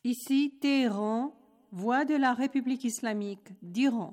Ici Téhéran, voix de la République islamique d'Iran.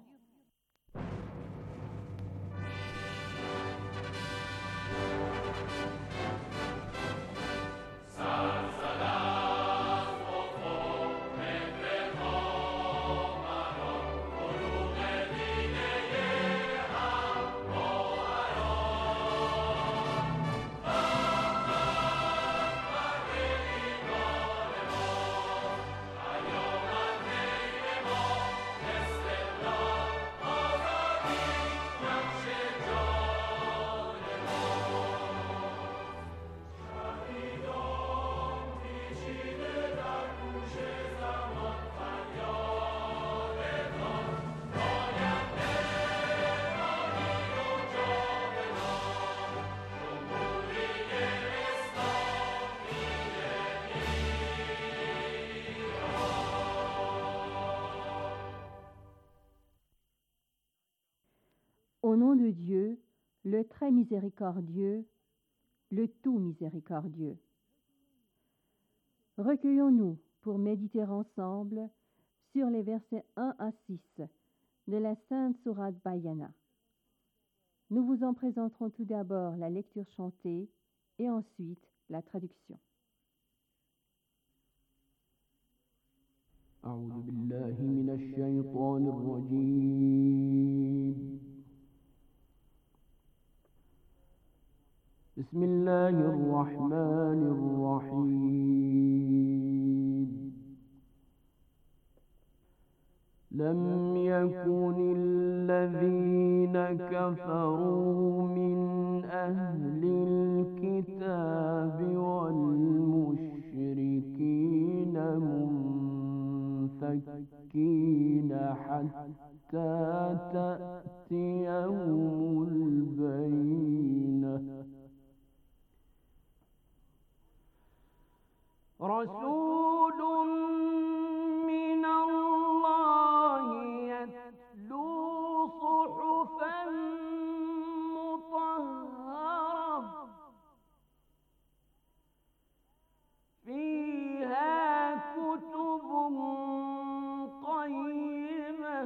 Au nom de Dieu, le très miséricordieux, le tout miséricordieux. Recueillons-nous pour méditer ensemble sur les versets 1 à 6 de la Sainte Sourate Bayana. Nous vous en présenterons tout d'abord la lecture chantée et ensuite la traduction. أعوذ بالله من الشيطان الرجيم بسم الله الرحمن الرحيم لم يكن الذين كفروا من أهل الكتاب والمشركين منفكين حتى تأتيهم البينة رسول من الله يتلو صحفا مطهرة فيها كتب قيمة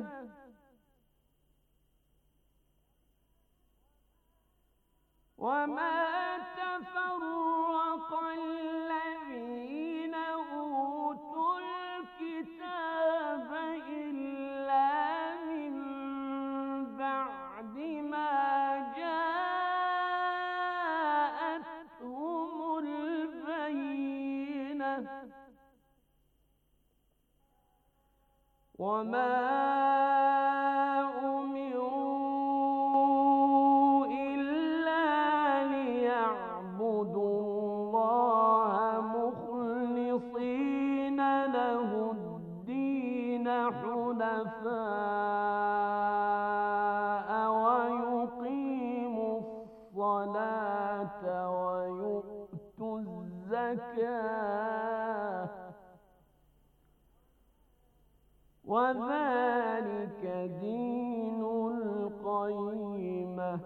وما تفرق الذين أوتوا الكتاب إلا من بعد ما جاءتهم البينة وما أمروا إلا ليعبدوا الله مخلصين له الدين حنفاء ويقيموا الصلاة ويؤتوا الزكاة وذلك دين القيمة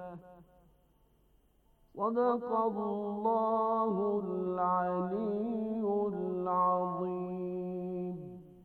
صدق الله العلي العظيم.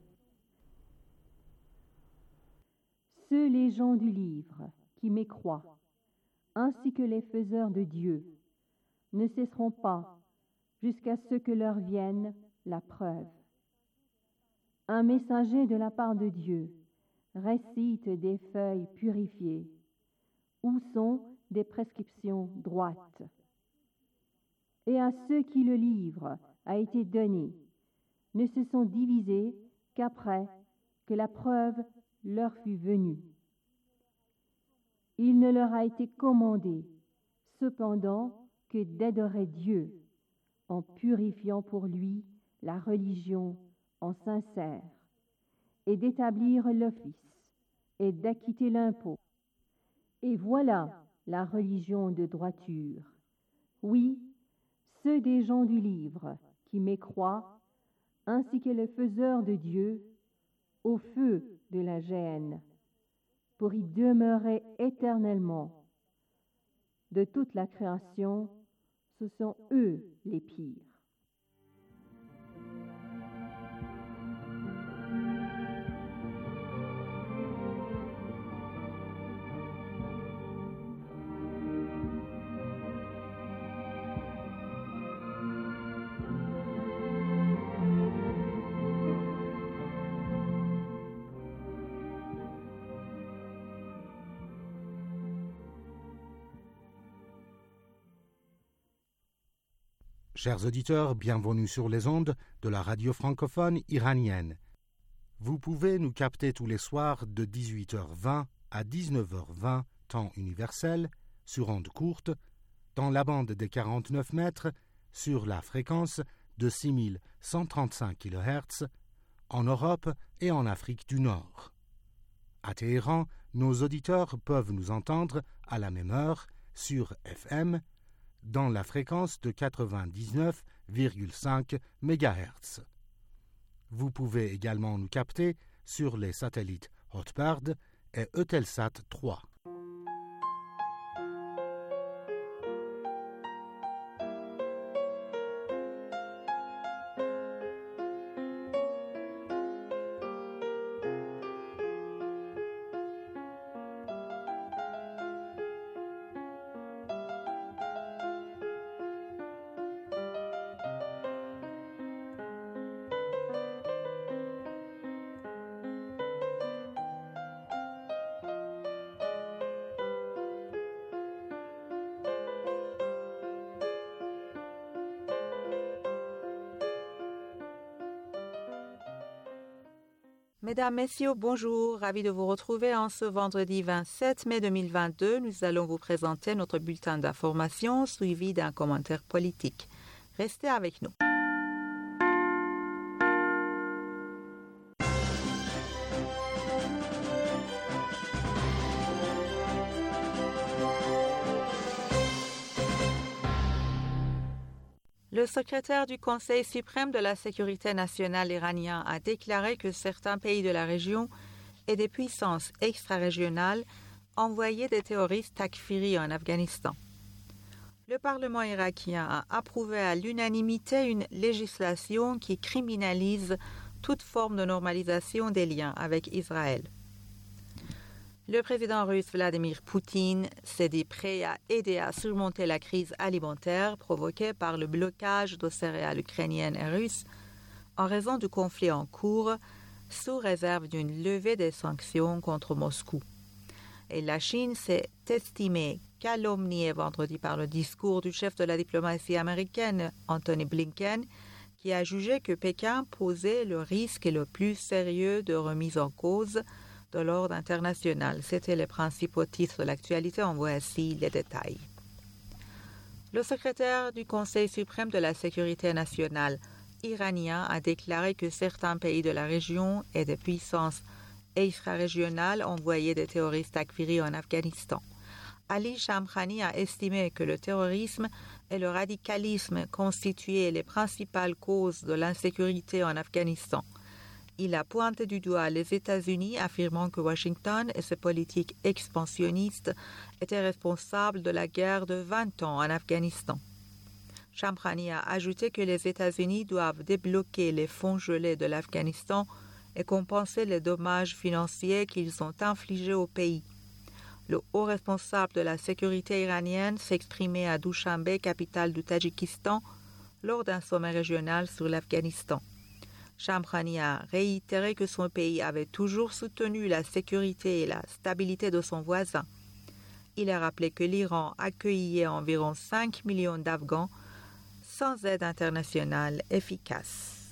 Ceux les gens du livre qui mécroient, ainsi que les faiseurs de Dieu, ne cesseront pas jusqu'à ce que leur vienne la preuve. Un messager de la part de Dieu récite des feuilles purifiées, où sont des prescriptions droites. Et à ceux qui le livre a été donné, ne se sont divisés qu'après que la preuve leur fut venue. Il ne leur a été commandé, cependant, que d'adorer Dieu, en purifiant pour lui la religion en sincère, et d'établir l'office, et d'acquitter l'impôt. Et voilà la religion de droiture. Oui, ceux des gens du livre qui mécroient, ainsi que les faiseurs de Dieu, au feu de la géhenne, pour y demeurer éternellement. De toute la création, ce sont eux les pires. Chers auditeurs, bienvenue sur les ondes de la radio francophone iranienne. Vous pouvez nous capter tous les soirs de 18h20 à 19h20, temps universel, sur ondes courtes, dans la bande des 49 mètres, sur la fréquence de 6135 kHz, en Europe et en Afrique du Nord. À Téhéran, nos auditeurs peuvent nous entendre à la même heure sur FM, dans la fréquence de 99,5 MHz. Vous pouvez également nous capter sur les satellites Hotbird et Eutelsat 3. Mesdames, Messieurs, bonjour. Ravi de vous retrouver en ce vendredi 27 mai 2022. Nous allons vous présenter notre bulletin d'information suivi d'un commentaire politique. Restez avec nous. Le secrétaire du Conseil suprême de la sécurité nationale iranien a déclaré que certains pays de la région et des puissances extra-régionales envoyaient des terroristes takfiri en Afghanistan. Le Parlement irakien a approuvé à l'unanimité une législation qui criminalise toute forme de normalisation des liens avec Israël. Le président russe Vladimir Poutine s'est dit prêt à aider à surmonter la crise alimentaire provoquée par le blocage de céréales ukrainiennes et russes en raison du conflit en cours, sous réserve d'une levée des sanctions contre Moscou. Et la Chine s'est estimée calomniée vendredi par le discours du chef de la diplomatie américaine, Antony Blinken, qui a jugé que Pékin posait le risque le plus sérieux de remise en cause de l'ordre international. C'étaient les principaux titres de l'actualité. En voici les détails. Le secrétaire du Conseil suprême de la sécurité nationale iranien a déclaré que certains pays de la région et des puissances extra-régionales envoyaient des terroristes takfiri en Afghanistan. Ali Shamkhani a estimé que le terrorisme et le radicalisme constituaient les principales causes de l'insécurité en Afghanistan. Il a pointé du doigt les États-Unis, affirmant que Washington et ses politiques expansionnistes étaient responsables de la guerre de 20 ans en Afghanistan. Shamkhani a ajouté que les États-Unis doivent débloquer les fonds gelés de l'Afghanistan et compenser les dommages financiers qu'ils ont infligés au pays. Le haut responsable de la sécurité iranienne s'exprimait à Dushanbe, capitale du Tadjikistan, lors d'un sommet régional sur l'Afghanistan. Shamkhani a réitéré que son pays avait toujours soutenu la sécurité et la stabilité de son voisin. Il a rappelé que l'Iran accueillait environ 5 millions d'Afghans sans aide internationale efficace.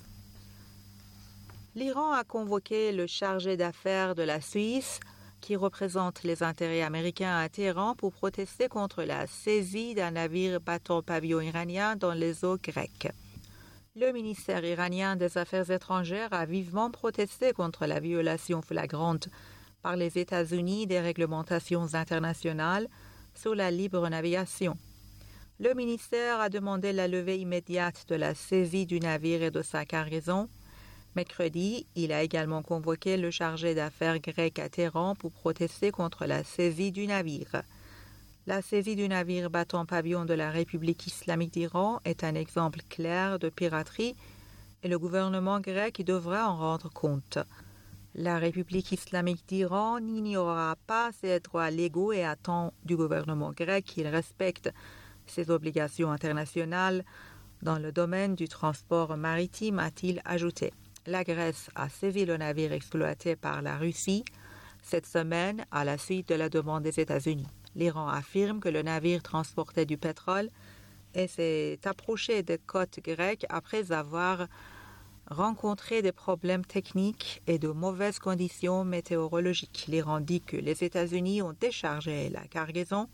L'Iran a convoqué le chargé d'affaires de la Suisse, qui représente les intérêts américains à Téhéran, pour protester contre la saisie d'un navire battant pavillon iranien dans les eaux grecques. Le ministère iranien des Affaires étrangères a vivement protesté contre la violation flagrante par les États-Unis des réglementations internationales sur la libre navigation. Le ministère a demandé la levée immédiate de la saisie du navire et de sa cargaison. Mercredi, il a également convoqué le chargé d'affaires grec à Téhéran pour protester contre la saisie du navire. La saisie du navire battant pavillon de la République islamique d'Iran est un exemple clair de piraterie et le gouvernement grec devra en rendre compte. La République islamique d'Iran n'ignorera pas ses droits légaux et attend du gouvernement grec qu'il respecte ses obligations internationales dans le domaine du transport maritime, a-t-il ajouté. La Grèce a saisi le navire exploité par la Russie cette semaine à la suite de la demande des États-Unis. L'Iran affirme que le navire transportait du pétrole et s'est approché des côtes grecques après avoir rencontré des problèmes techniques et de mauvaises conditions météorologiques. L'Iran dit que les États-Unis ont déchargé la cargaison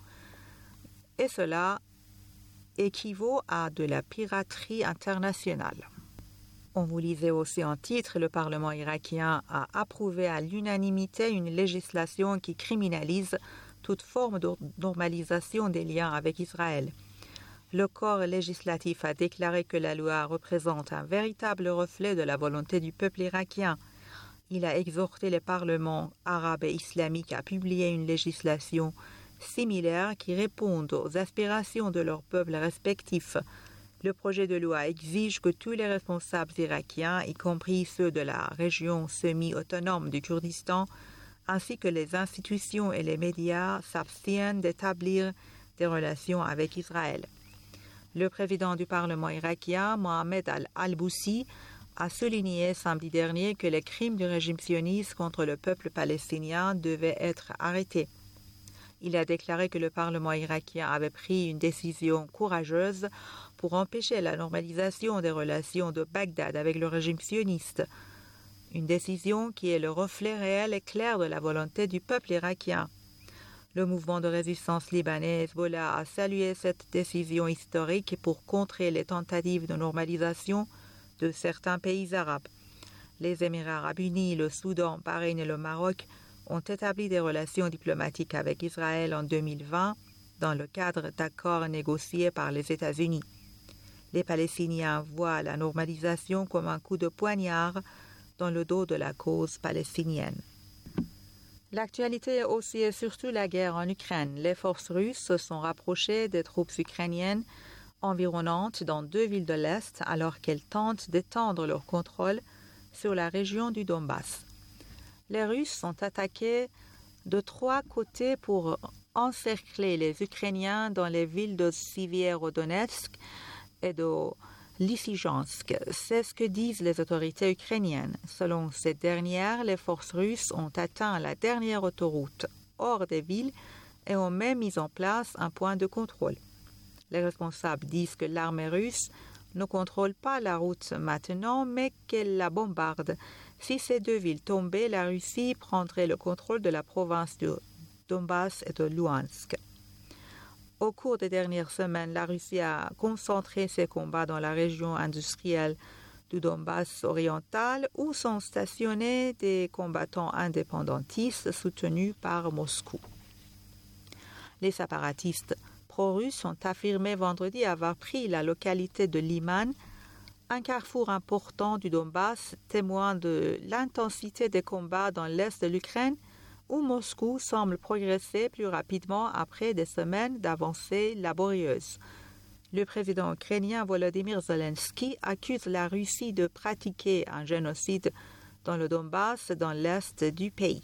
et cela équivaut à de la piraterie internationale. On vous lisait aussi en titre, le Parlement irakien a approuvé à l'unanimité une législation qui criminalise toute forme de normalisation des liens avec Israël. Le corps législatif a déclaré que la loi représente un véritable reflet de la volonté du peuple irakien. Il a exhorté les parlements arabes et islamiques à publier une législation similaire qui réponde aux aspirations de leurs peuples respectifs. Le projet de loi exige que tous les responsables irakiens, y compris ceux de la région semi-autonome du Kurdistan, ainsi que les institutions et les médias, s'abstiennent d'établir des relations avec Israël. Le président du Parlement irakien, Mohamed al-Boussi, a souligné samedi dernier que les crimes du régime sioniste contre le peuple palestinien devaient être arrêtés. Il a déclaré que le Parlement irakien avait pris une décision courageuse pour empêcher la normalisation des relations de Bagdad avec le régime sioniste. Une décision qui est le reflet réel et clair de la volonté du peuple irakien. Le mouvement de résistance libanais Hezbollah a salué cette décision historique pour contrer les tentatives de normalisation de certains pays arabes. Les Émirats arabes unis, le Soudan, Bahreïn et le Maroc ont établi des relations diplomatiques avec Israël en 2020 dans le cadre d'accords négociés par les États-Unis. Les Palestiniens voient la normalisation comme un coup de poignard dans le dos de la cause palestinienne. L'actualité est aussi et surtout la guerre en Ukraine. Les forces russes se sont rapprochées des troupes ukrainiennes environnantes dans 2 villes de l'Est alors qu'elles tentent d'étendre leur contrôle sur la région du Donbass. Les Russes sont attaqués de 3 côtés pour encercler les Ukrainiens dans les villes de Sivierodonetsk et de Lysychansk. C'est ce que disent les autorités ukrainiennes. Selon ces dernières, les forces russes ont atteint la dernière autoroute hors des villes et ont même mis en place un point de contrôle. Les responsables disent que l'armée russe ne contrôle pas la route maintenant, mais qu'elle la bombarde. Si ces 2 villes tombaient, la Russie prendrait le contrôle de la province de Donbass et de Luhansk. Au cours des dernières semaines, la Russie a concentré ses combats dans la région industrielle du Donbass oriental où sont stationnés des combattants indépendantistes soutenus par Moscou. Les séparatistes pro-russes ont affirmé vendredi avoir pris la localité de Liman, un carrefour important du Donbass, témoin de l'intensité des combats dans l'est de l'Ukraine, où Moscou semble progresser plus rapidement après des semaines d'avancées laborieuses. Le président ukrainien Volodymyr Zelensky accuse la Russie de pratiquer un génocide dans le Donbass, dans l'est du pays.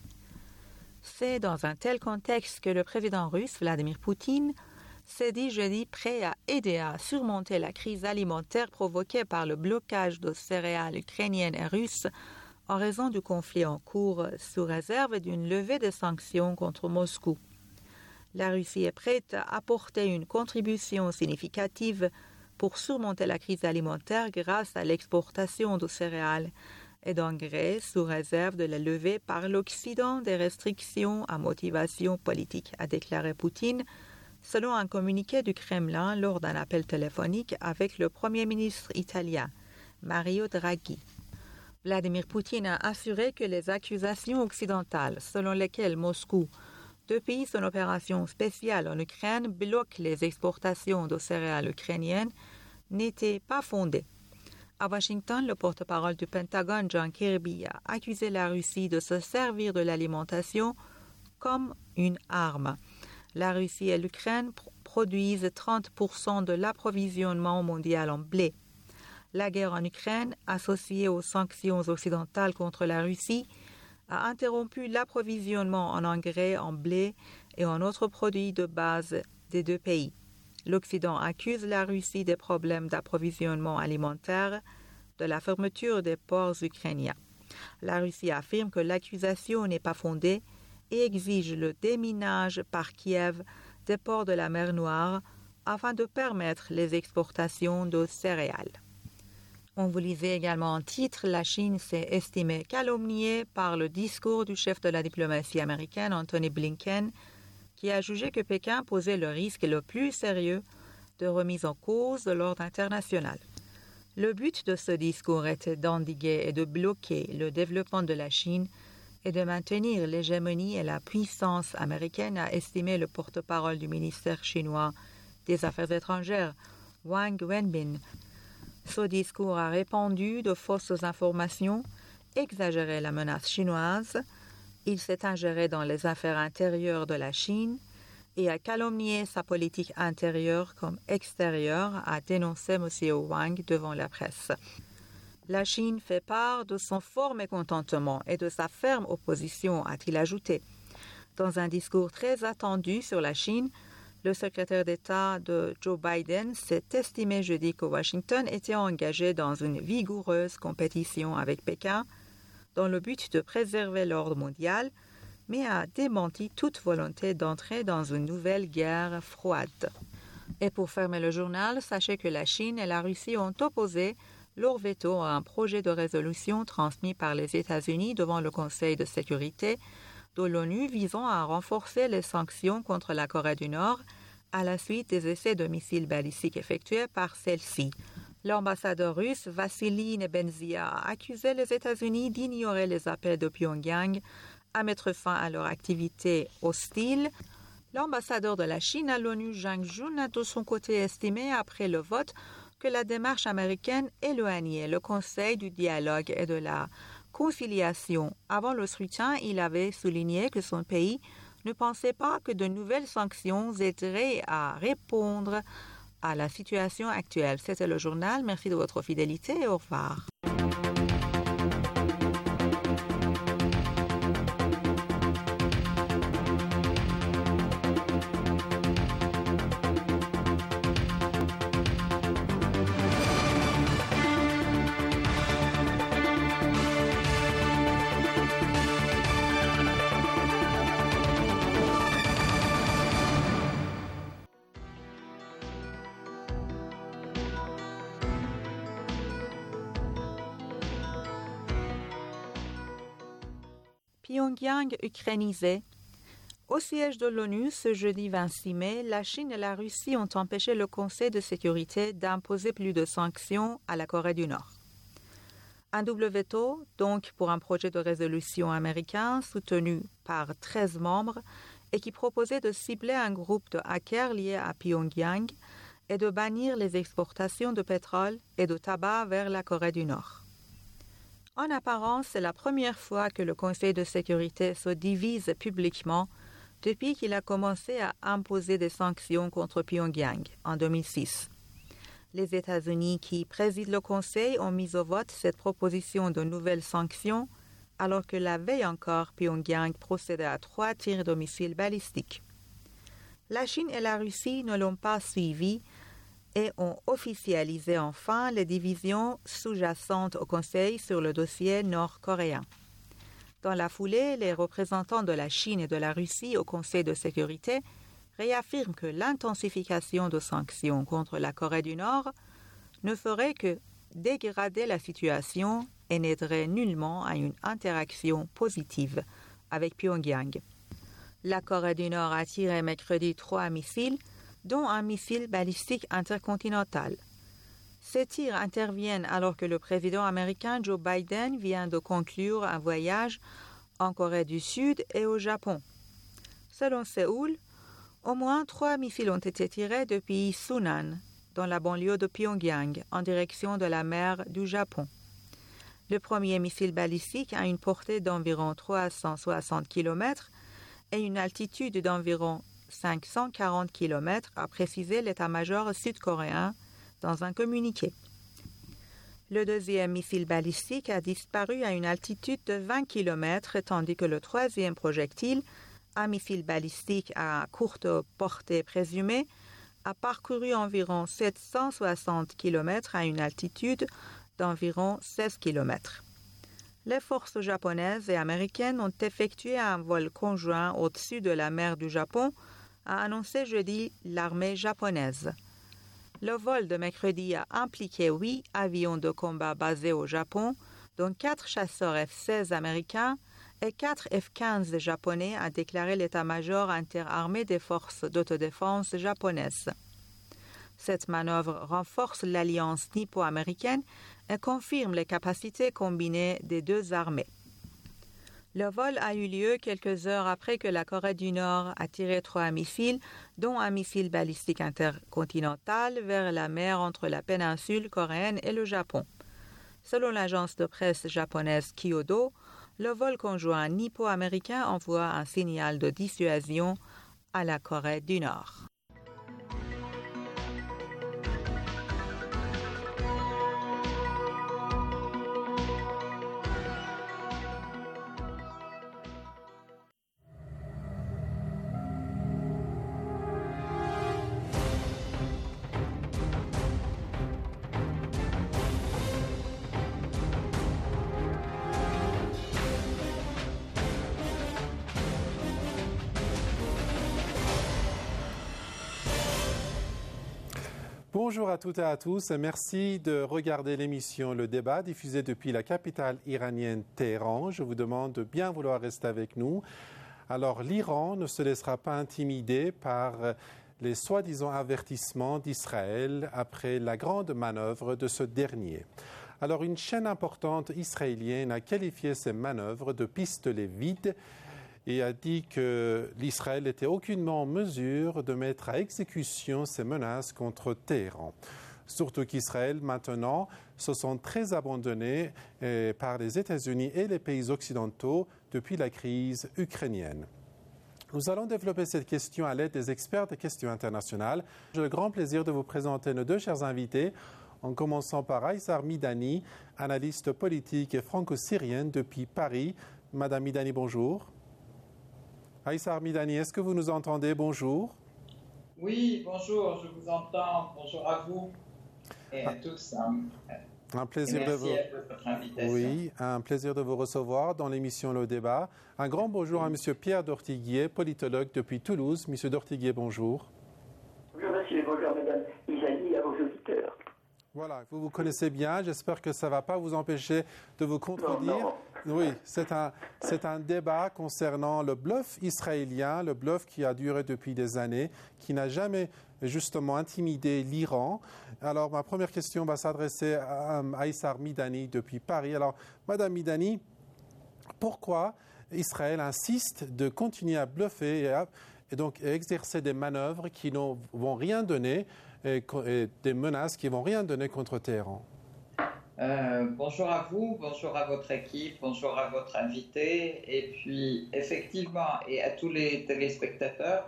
C'est dans un tel contexte que le président russe Vladimir Poutine s'est dit jeudi prêt à aider à surmonter la crise alimentaire provoquée par le blocage de céréales ukrainiennes et russes en raison du conflit en cours, sous réserve d'une levée des sanctions contre Moscou. La Russie est prête à apporter une contribution significative pour surmonter la crise alimentaire grâce à l'exportation de céréales et d'engrais, sous réserve de la levée par l'Occident des restrictions à motivation politique, a déclaré Poutine, selon un communiqué du Kremlin lors d'un appel téléphonique avec le Premier ministre italien, Mario Draghi. Vladimir Poutine a assuré que les accusations occidentales selon lesquelles Moscou, depuis son opération spéciale en Ukraine, bloque les exportations de céréales ukrainiennes n'étaient pas fondées. À Washington, le porte-parole du Pentagone, John Kirby, a accusé la Russie de se servir de l'alimentation comme une arme. La Russie et l'Ukraine produisent 30% de l'approvisionnement mondial en blé. La guerre en Ukraine, associée aux sanctions occidentales contre la Russie, a interrompu l'approvisionnement en engrais, en blé et en autres produits de base des 2 pays. L'Occident accuse la Russie des problèmes d'approvisionnement alimentaire, de la fermeture des ports ukrainiens. La Russie affirme que l'accusation n'est pas fondée et exige le déminage par Kiev des ports de la mer Noire afin de permettre les exportations de céréales. On vous lisait également en titre, la Chine s'est estimée calomniée par le discours du chef de la diplomatie américaine, Anthony Blinken, qui a jugé que Pékin posait le risque le plus sérieux de remise en cause de l'ordre international. Le but de ce discours était d'endiguer et de bloquer le développement de la Chine et de maintenir l'hégémonie et la puissance américaine, a estimé le porte-parole du ministère chinois des Affaires étrangères, Wang Wenbin. Ce discours a répandu de fausses informations, exagéré la menace chinoise, il s'est ingéré dans les affaires intérieures de la Chine et a calomnié sa politique intérieure comme extérieure, a dénoncé M. Wang devant la presse. La Chine fait part de son fort mécontentement et de sa ferme opposition, a-t-il ajouté. Dans un discours très attendu sur la Chine, le secrétaire d'État de Joe Biden s'est estimé jeudi que Washington était engagé dans une vigoureuse compétition avec Pékin dans le but de préserver l'ordre mondial, mais a démenti toute volonté d'entrer dans une nouvelle guerre froide. Et pour fermer le journal, sachez que la Chine et la Russie ont opposé leur veto à un projet de résolution transmis par les États-Unis devant le Conseil de sécurité de l'ONU visant à renforcer les sanctions contre la Corée du Nord à la suite des essais de missiles balistiques effectués par celle-ci. L'ambassadeur russe Vassily Nebenzia a accusé les États-Unis d'ignorer les appels de Pyongyang à mettre fin à leur activité hostile. L'ambassadeur de la Chine à l'ONU, Zhang Jun, a de son côté estimé après le vote que la démarche américaine éloignait le Conseil du dialogue et de la conciliation. Avant le scrutin, il avait souligné que son pays ne pensait pas que de nouvelles sanctions aideraient à répondre à la situation actuelle. C'était le journal. Merci de votre fidélité et au revoir. Pyongyang ukrainisé. Au siège de l'ONU, ce jeudi 26 mai, la Chine et la Russie ont empêché le Conseil de sécurité d'imposer plus de sanctions à la Corée du Nord. Un double veto, donc, pour un projet de résolution américain soutenu par 13 membres et qui proposait de cibler un groupe de hackers liés à Pyongyang et de bannir les exportations de pétrole et de tabac vers la Corée du Nord. En apparence, c'est la première fois que le Conseil de sécurité se divise publiquement depuis qu'il a commencé à imposer des sanctions contre Pyongyang en 2006. Les États-Unis qui président le Conseil ont mis au vote cette proposition de nouvelles sanctions, alors que la veille encore, Pyongyang procédait à 3 tirs de missiles balistiques. La Chine et la Russie ne l'ont pas suivi et ont officialisé enfin les divisions sous-jacentes au Conseil sur le dossier nord-coréen. Dans la foulée, les représentants de la Chine et de la Russie au Conseil de sécurité réaffirment que l'intensification de sanctions contre la Corée du Nord ne ferait que dégrader la situation et n'aiderait nullement à une interaction positive avec Pyongyang. La Corée du Nord a tiré mercredi 3 missiles, dont un missile balistique intercontinental. Ces tirs interviennent alors que le président américain Joe Biden vient de conclure un voyage en Corée du Sud et au Japon. Selon Séoul, au moins 3 missiles ont été tirés depuis Sunan, dans la banlieue de Pyongyang, en direction de la mer du Japon. Le premier missile balistique a une portée d'environ 360 km et une altitude d'environ 540 km, a précisé l'état-major sud-coréen dans un communiqué. Le deuxième missile balistique a disparu à une altitude de 20 km, tandis que le troisième projectile, un missile balistique à courte portée présumée, a parcouru environ 760 km à une altitude d'environ 16 km. Les forces japonaises et américaines ont effectué un vol conjoint au-dessus de la mer du Japon a annoncé jeudi l'armée japonaise. Le vol de mercredi a impliqué 8 avions de combat basés au Japon, dont 4 chasseurs F-16 américains et 4 F-15 japonais, a déclaré l'état-major interarmé des forces d'autodéfense japonaises. Cette manœuvre renforce l'alliance nippo-américaine et confirme les capacités combinées des deux armées. Le vol a eu lieu quelques heures après que la Corée du Nord a tiré 3 missiles, dont un missile balistique intercontinental, vers la mer entre la péninsule coréenne et le Japon. Selon l'agence de presse japonaise Kyodo, le vol conjoint nippo-américain envoie un signal de dissuasion à la Corée du Nord. Bonjour à toutes et à tous et merci de regarder l'émission Le Débat diffusée depuis la capitale iranienne Téhéran. Je vous demande de bien vouloir rester avec nous. Alors l'Iran ne se laissera pas intimider par les soi-disant avertissements d'Israël après la grande manœuvre de ce dernier. Alors une chaîne importante israélienne a qualifié ces manœuvres de pistolets vides et a dit que l'Israël n'était aucunement en mesure de mettre à exécution ces menaces contre Téhéran. Surtout qu'Israël, maintenant, se sent très abandonné par les États-Unis et les pays occidentaux depuis la crise ukrainienne. Nous allons développer cette question à l'aide des experts des questions internationales. J'ai le grand plaisir de vous présenter nos deux chers invités, en commençant par Aïssar Midani, analyste politique et franco-syrienne depuis Paris. Madame Midani, bonjour. Aïssar Midani, est-ce que vous nous entendez? Bonjour. Oui, bonjour, je vous entends. Bonjour à vous et à tous. Un plaisir de vous... votre invitation. Oui, un plaisir de vous recevoir dans l'émission Le Débat. Un grand bonjour à M. Pierre d'Ortiguier, politologue depuis Toulouse. M. d'Ortiguier, bonjour. Bonjour monsieur, bonjour madame Izani, à vos auditeurs. Voilà, vous vous connaissez bien. J'espère que ça ne va pas vous empêcher de vous contredire. Non. Oui, c'est un débat concernant le bluff israélien, le bluff qui a duré depuis des années, qui n'a jamais justement intimidé l'Iran. Alors, ma première question va s'adresser à Aïssar Midani depuis Paris. Alors, Madame Midani, pourquoi Israël insiste de continuer à bluffer et donc exercer des manœuvres qui ne vont rien donner, et des menaces qui ne vont rien donner contre Téhéran? Bonjour à vous, bonjour à votre équipe, bonjour à votre invité, et puis effectivement, et à tous les téléspectateurs,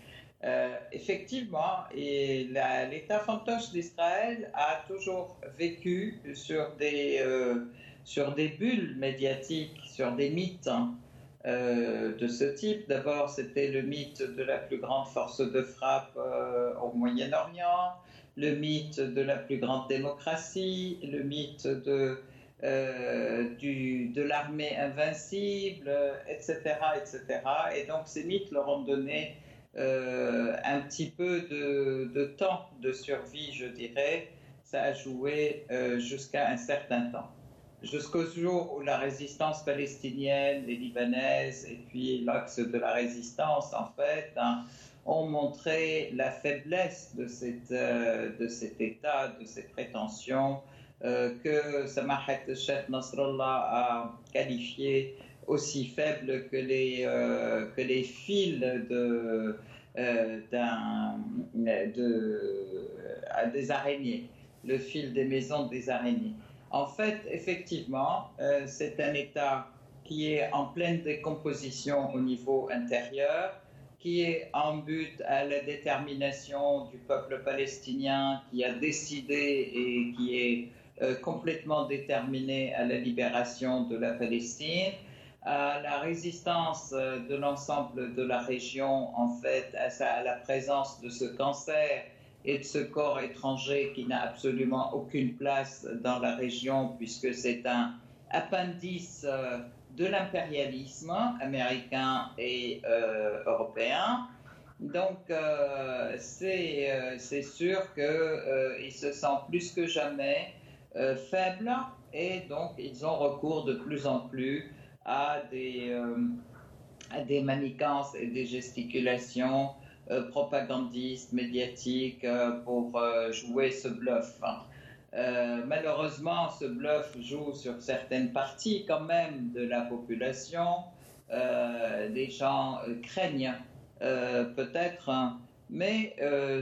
effectivement, et l'État fantoche d'Israël a toujours vécu sur des bulles médiatiques, sur des mythes de ce type. D'abord, c'était le mythe de la plus grande force de frappe au Moyen-Orient, le mythe de la plus grande démocratie, le mythe de l'armée invincible, etc., etc. Et donc ces mythes leur ont donné un petit peu de temps de survie, je dirais. Ça a joué jusqu'à un certain temps. Jusqu'au jour où la résistance palestinienne et libanaise et puis l'axe de la résistance, en fait, ont montré la faiblesse de cet État, de ces prétentions que Samahat Sheikh Nasrallah a qualifié aussi faibles que les fils des araignées, le fil des maisons des araignées. En fait, effectivement, c'est un État qui est en pleine décomposition au niveau intérieur, qui est en but à la détermination du peuple palestinien, qui a décidé et qui est complètement déterminé à la libération de la Palestine, à la résistance de l'ensemble de la région, en fait, à la présence de ce cancer et de ce corps étranger qui n'a absolument aucune place dans la région, puisque c'est un appendice de l'impérialisme américain et européen. Donc, c'est sûr qu'ils se sentent plus que jamais faibles et donc ils ont recours de plus en plus à des manigances et des gesticulations propagandistes, médiatiques pour jouer ce bluff. Malheureusement, ce bluff joue sur certaines parties quand même de la population. Les gens craignent peut-être, mais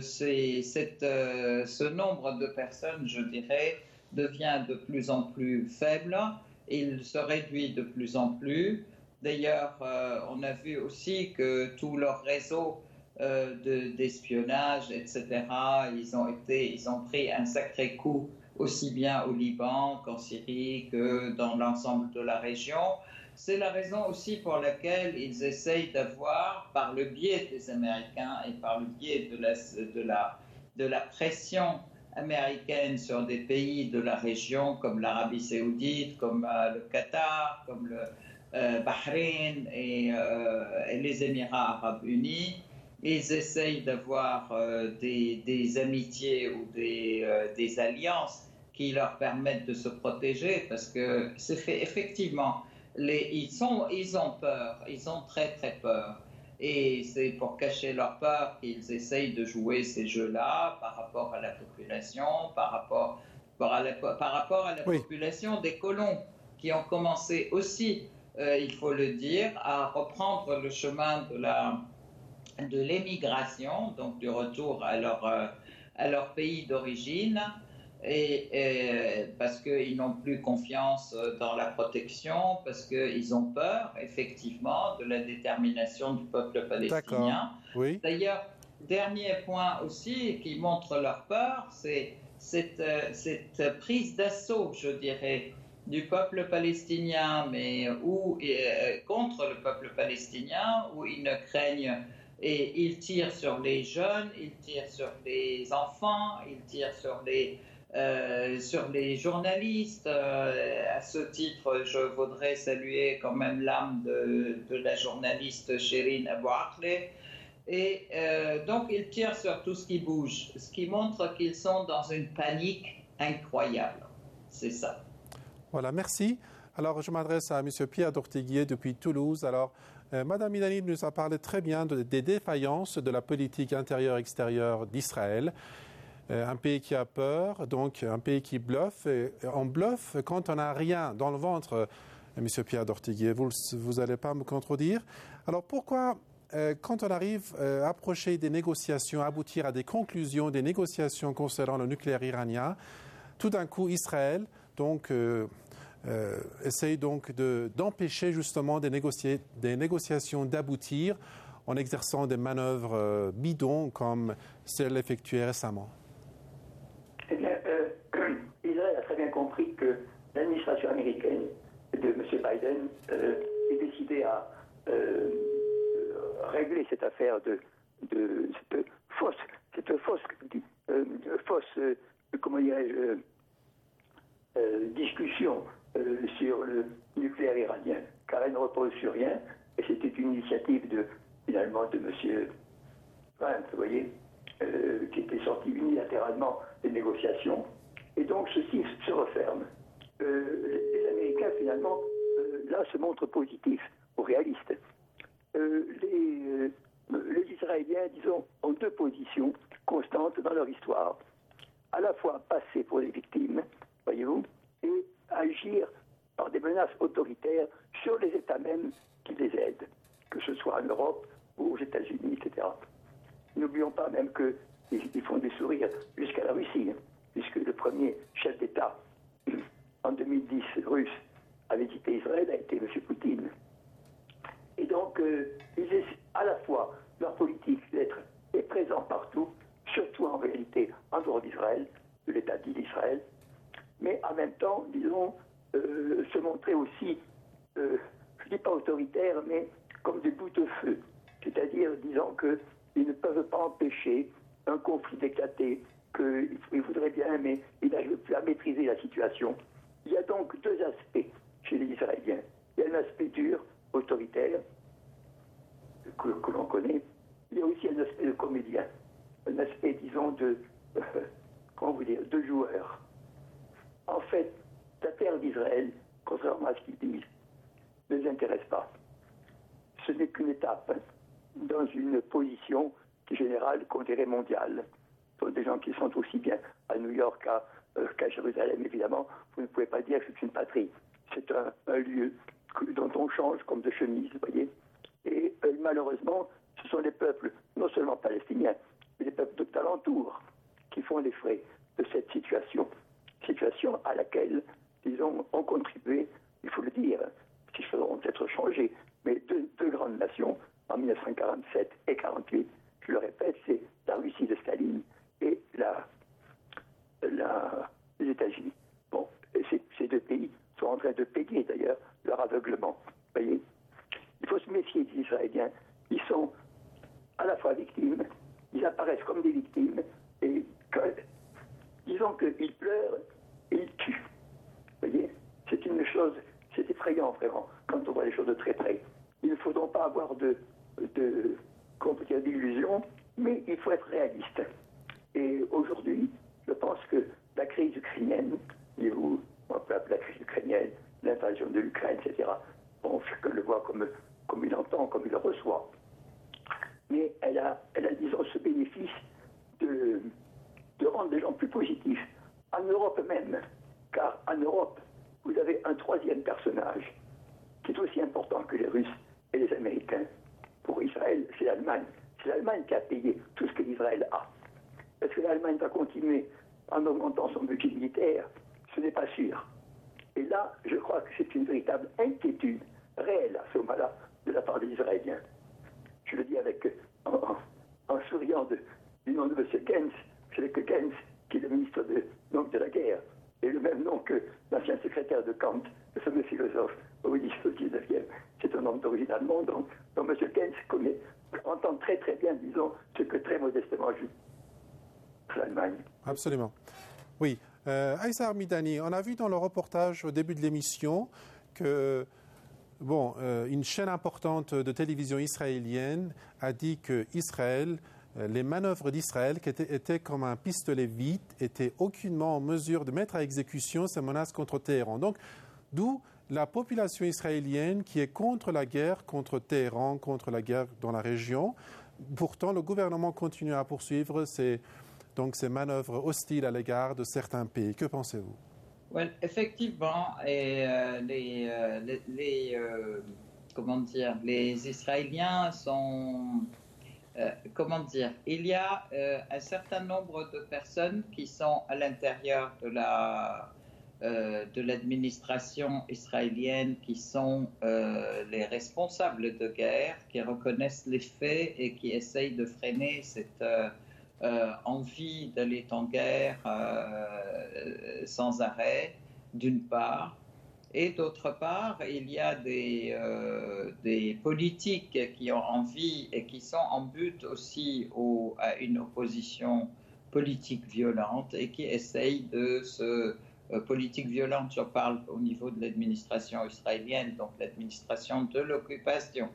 ce nombre de personnes, je dirais, devient de plus en plus faible. Il se réduit de plus en plus. D'ailleurs, on a vu aussi que tout leur réseau d'espionnage, etc., ils ont pris un sacré coup aussi bien au Liban qu'en Syrie que dans l'ensemble de la région. C'est la raison aussi pour laquelle ils essayent d'avoir, par le biais des Américains et par le biais de la pression américaine sur des pays de la région comme l'Arabie Saoudite, comme le Qatar, comme le Bahreïn et les Émirats Arabes Unis, ils essayent d'avoir des amitiés ou des alliances qui leur permettent de se protéger, parce que c'est fait effectivement. Ils ont peur, ils ont très très peur. Et c'est pour cacher leur peur qu'ils essayent de jouer ces jeux-là par rapport à la population, par rapport à la population des colons qui ont commencé aussi, il faut le dire, à reprendre le chemin de l'émigration, donc du retour à leur pays d'origine. Et parce qu'ils n'ont plus confiance dans la protection, parce qu'ils ont peur, effectivement, de la détermination du peuple palestinien. Oui. D'ailleurs, dernier point aussi qui montre leur peur, c'est cette prise d'assaut, je dirais, du peuple palestinien, mais contre le peuple palestinien, où ils ne craignent. Et ils tirent sur les jeunes, ils tirent sur les enfants, ils tirent sur les journalistes. À ce titre, je voudrais saluer quand même l'âme de la journaliste Shirin Abu Akleh. Et donc, ils tirent sur tout ce qui bouge, ce qui montre qu'ils sont dans une panique incroyable. C'est ça. Voilà, merci. Alors, je m'adresse à M. Pierre Dortiguier depuis Toulouse. Alors, Madame Midani nous a parlé très bien des défaillances de la politique intérieure-extérieure d'Israël. Un pays qui a peur, donc un pays qui bluffe. Et on bluffe quand on n'a rien dans le ventre. Monsieur Pierre Dortiguier, vous n'allez pas me contredire. Alors pourquoi, quand on arrive à approcher des négociations, aboutir à des conclusions, des négociations concernant le nucléaire iranien, tout d'un coup Israël donc essaye donc d'empêcher justement des négociations d'aboutir en exerçant des manœuvres bidons comme celle effectuée récemment? Eh bien, Israël a très bien compris que l'administration américaine de M. Biden est décidée à régler cette affaire de cette fausse comment dirais-je, discussion sur le nucléaire iranien, car elle ne repose sur rien, et c'était une initiative finalement de M. Trump, vous voyez, qui était sorti unilatéralement des négociations, et donc ceci se referme. Les Américains, finalement, là, se montrent positifs ou réalistes. Les Israéliens, disons, ont deux positions constantes dans leur histoire. À la fois passer pour des victimes, voyez-vous, et agir par des menaces autoritaires sur les États mêmes qui les aident, que ce soit en Europe ou aux États-Unis, etc. N'oublions pas même qu'ils font des sourires jusqu'à la Russie, puisque le premier chef d'État en 2010 russe avait quitté Israël, a été M. Poutine. Et donc, à la fois, leur politique d'être présent partout, surtout en réalité en dehors d'Israël, de l'État dit d'Israël, mais en même temps, disons, se montrer aussi, je ne dis pas autoritaire, mais comme des boutefeux, c'est-à-dire disant qu'ils ne peuvent pas empêcher un conflit d'éclater, qu'ils voudraient bien, mais ils n'arrivent plus à maîtriser la situation. Il y a donc deux aspects chez les Israéliens. Il y a un aspect dur, autoritaire, que l'on connaît, il y a aussi un aspect de comédien, un aspect, disons, de joueur. En fait, la terre d'Israël, contrairement à ce qu'ils disent, ne les intéresse pas. Ce n'est qu'une étape dans une position générale qu'on dirait mondiale. Ce sont des gens qui sont aussi bien à New York qu'à Jérusalem, évidemment. Vous ne pouvez pas dire que c'est une patrie. C'est un lieu dont on change comme de chemise, vous voyez. Et malheureusement, ce sont les peuples, non seulement palestiniens, mais les peuples de alentour, qui font les frais de cette situation à laquelle, disons, ont contribué, il faut le dire, qui seront peut-être changés, mais deux grandes nations, en 1947 et 1948, je le répète, c'est la Russie de Staline et les États-Unis. Bon, et ces deux pays sont en train de payer d'ailleurs leur aveuglement. Vous voyez, il faut se méfier des Israéliens. Ils sont à la fois victimes, ils apparaissent comme des victimes, et disons qu'ils pleurent et ils tuent. Vous voyez, c'est une chose, c'est effrayant vraiment, quand on voit les choses de très près. Il ne faudra pas avoir d'illusions, mais il faut être réaliste. Et aujourd'hui, je pense que la crise ukrainienne, on peut appeler la crise ukrainienne, l'invasion de l'Ukraine, etc., bon, chacun le voit comme il entend, comme il le reçoit. Mais elle a disons, ce bénéfice de rendre les gens plus positifs, en Europe même, car en Europe, vous avez un troisième personnage qui est aussi important que les Russes et les Américains. Pour Israël, c'est l'Allemagne. C'est l'Allemagne qui a payé tout ce que l'Israël a. Est-ce que l'Allemagne va continuer en augmentant son budget militaire? Ce n'est pas sûr. Et là, je crois que c'est une véritable inquiétude réelle à ce moment-là de la part des Israéliens. Je le dis en souriant du nom de M. Gantz. C'est que Gantz, qui est le ministre de la guerre, et le même nom que l'ancien secrétaire de Kant, le fameux philosophe au XIXe. C'est un homme d'origine allemande, donc M. Gantz entend très très bien, disons, ce que très modestement je dis l'Allemagne. Absolument. Oui. Aïssa Armidani, on a vu dans le reportage au début de l'émission que une chaîne importante de télévision israélienne a dit que les manœuvres d'Israël, qui étaient comme un pistolet vide, étaient aucunement en mesure de mettre à exécution ces menaces contre Téhéran. Donc, d'où la population israélienne qui est contre la guerre contre Téhéran, contre la guerre dans la région. Pourtant, le gouvernement continue à poursuivre ces manœuvres hostiles à l'égard de certains pays. Que pensez-vous? Ouais, effectivement, et les Israéliens sont, il y a un certain nombre de personnes qui sont à l'intérieur de l'administration israélienne, qui sont les responsables de guerre, qui reconnaissent les faits et qui essayent de freiner cette envie d'aller en guerre sans arrêt, d'une part, et d'autre part, il y a des politiques qui ont envie et qui sont en but aussi à une opposition politique violente et qui essayent de politique violente, je parle au niveau de l'administration israélienne, donc l'administration de l'occupation.